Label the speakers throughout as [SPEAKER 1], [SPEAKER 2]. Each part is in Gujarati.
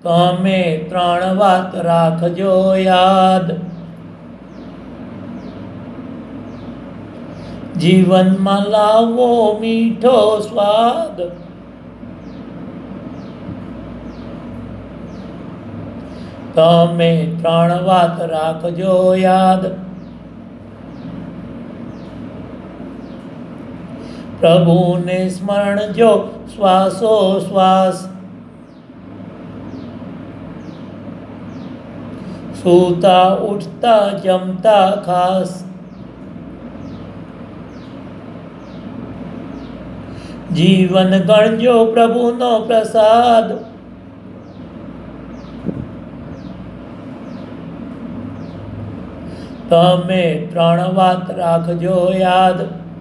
[SPEAKER 1] તમે 3 વાત રાખજો યાદ, જીવનમાં લાવો મીઠો સ્વાદ. તમે 3 વાત રાખજો યાદ, પ્રભુને સ્મરણજો શ્વાસો શ્વાસ, સૂતા ઉઠતા જમતા ખાસ. જીવન ગણજો પ્રભુનો પ્રસાદ, તમે 3 વાત રાખજો યાદ,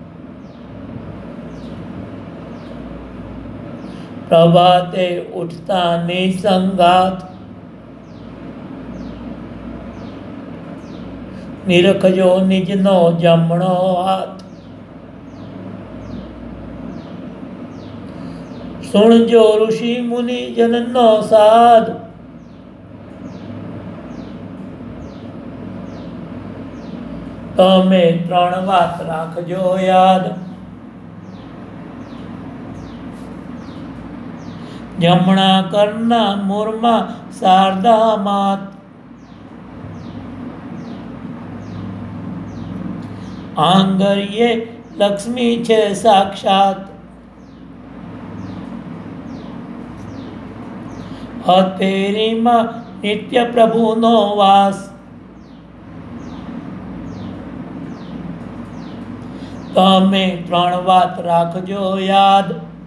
[SPEAKER 1] પ્રભાતે ઉઠતા નિસંગાત, નિરખજો નિજનો જમણો હાથ. સુણજો ઋષિ મુનિ જનનો સાદ, તમે 3 વાત રાખજો યાદ, જમણા કરના મૂળમાં શારદા માત, આંગળીએ લક્ષ્મી છે સાક્ષાત, હથેળીમાં નિત્ય પ્રભુનો વાસ. તમે 3 વાત રાખજો યાદ,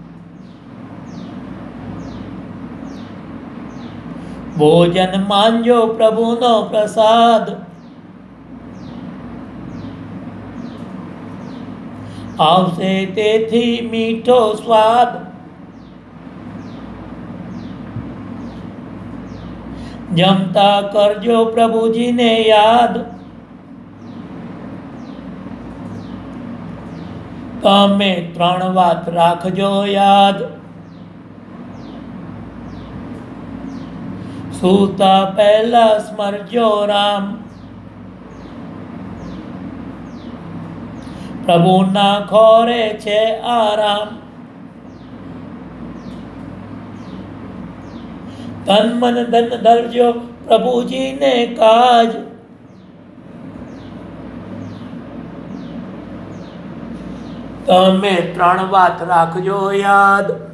[SPEAKER 1] ભોજન માનજો પ્રભુનો પ્રસાદ, આવશે તેથી મીઠો સ્વાદ. જમતા કરજો પ્રભુજીને યાદ, તમે 3 વાત રાખજો યાદ, સૂતા પહેલા સ્મરજો રામ, પ્રભુના ખોરે છે આરામ. તન મન ધન ધરજો પ્રભુજીને કાજ, તમે 3 વાત રાખજો યાદ,